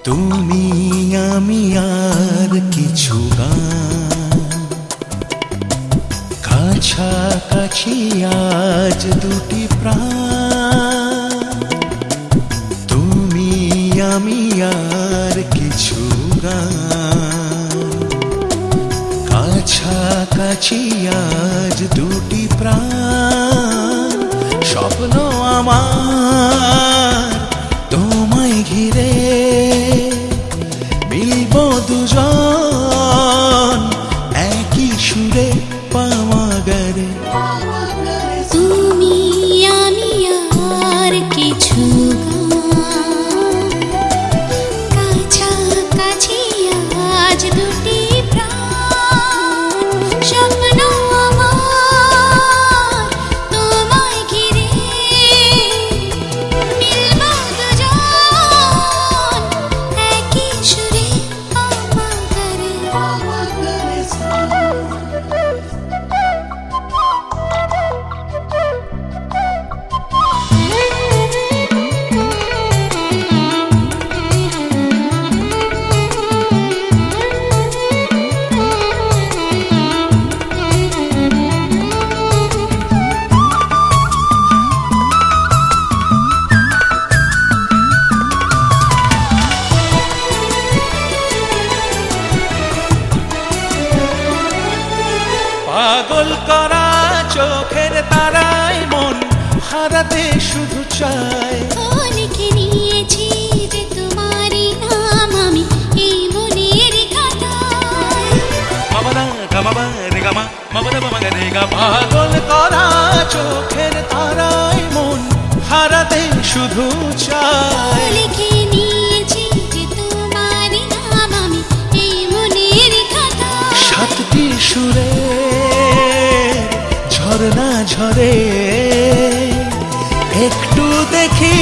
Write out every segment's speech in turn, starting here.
তুমি আমি আর কিছু গান, কাছাকাছি আজ দুটি প্রাণ। তুমি আমি আর কিছু গান, কাছাকাছি আজ দুটি প্রাণ। স্বপ্ন আমার তোমায় ঘিরে, মিলব দুজন একই সুরে পাওয়াগারে। তুমি আমি আর কিছু গান, কাছাকাছি আজ দুটি প্রাণ। স্বপ্ন আমার তোমায় ঘিরে, মিলব দুজন একই সুরে পাওয়াগারে। পাগল করা চোখের তারায় মন হারাতে শুধু চায়। লিখে নিয়েছি যে তোমারই নাম আমি এই মনের খাতায়। পাগল করা চোখের তারায় মন হারাতে শুধু চায়। লিখে নিয়েছি যে তোমারই নাম আমি এই মনের খাতায়। সাতটি সুরে ঝরনা ঝরে, একটু দেখি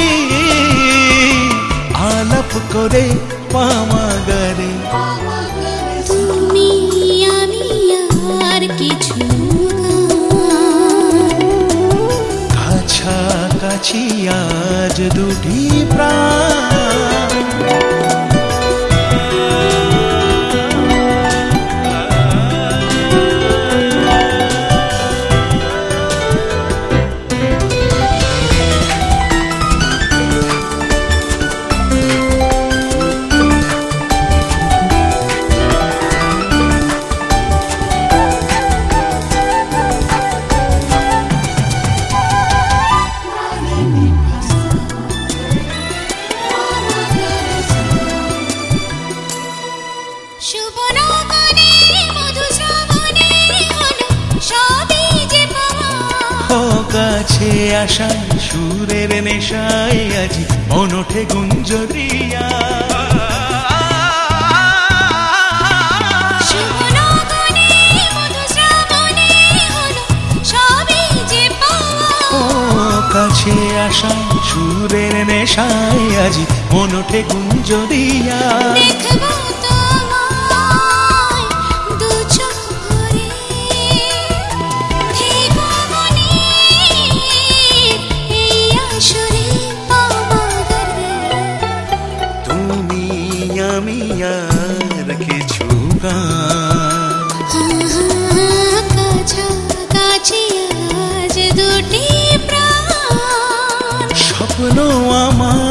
আলাপ করে পাওয়াগারে। তুমি আমি আর কিছু গান, কাছাকাছি আজ দুটি প্রাণ। শুভ লগনে মধু শ্রাবণে হলো সবই যে পাওয়া। কাছে আসায় সুরের নেশায় আজ মন ওঠে গুঞ্জরিয়া। শুভ লগনে মধু শ্রাবণে হলো সবই যে পাওয়া। কাছে আসায় সুরের নেশায় আজ মন ওঠে গুঞ্জরিয়া। দেখবো তোমায় দু চোখ ভরে, থেকো মনে এই আসরে পাওয়াগারে। তুমি আমি আর কিছু গান, কাছাকাছি আজ দুটি প্রাণ। স্বপ্ন আমার